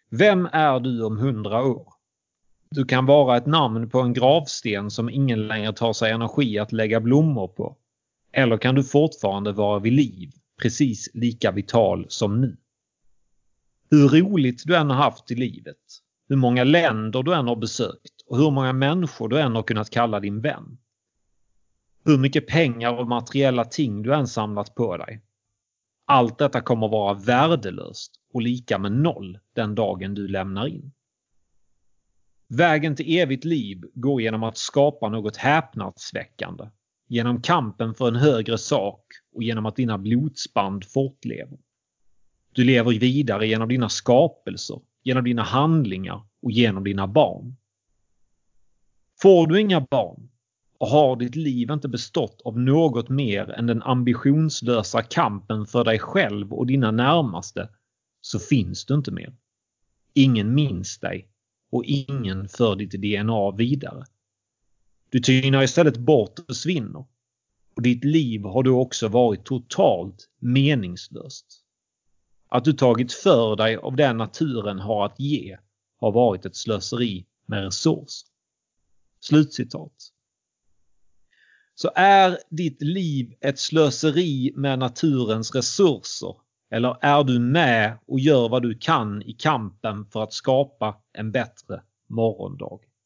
Vem är du om 100 år? Du kan vara ett namn på en gravsten som ingen längre tar sig energi att lägga blommor på. Eller kan du fortfarande vara vid liv, precis lika vital som nu? Hur roligt du än har haft i livet, hur många länder du än har besökt och hur många människor du än har kunnat kalla din vän. Hur mycket pengar och materiella ting du än samlat på dig. Allt detta kommer vara värdelöst och lika med 0 den dagen du lämnar in. Vägen till evigt liv går genom att skapa något häpnadsväckande, genom kampen för en högre sak och genom att dina blodsband fortlever. Du lever vidare genom dina skapelser, genom dina handlingar och genom dina barn. Får du inga barn och har ditt liv inte bestått av något mer än den ambitionslösa kampen för dig själv och dina närmaste, så finns du inte mer. Ingen minns dig och ingen för ditt DNA vidare. Du tynar istället bort och försvinner. Och ditt liv har då också varit totalt meningslöst. Att du tagit för dig av den naturen har att ge har varit ett slöseri med resurser. Slutcitat. Så är ditt liv ett slöseri med naturens resurser? Eller är du med och gör vad du kan i kampen för att skapa en bättre morgondag?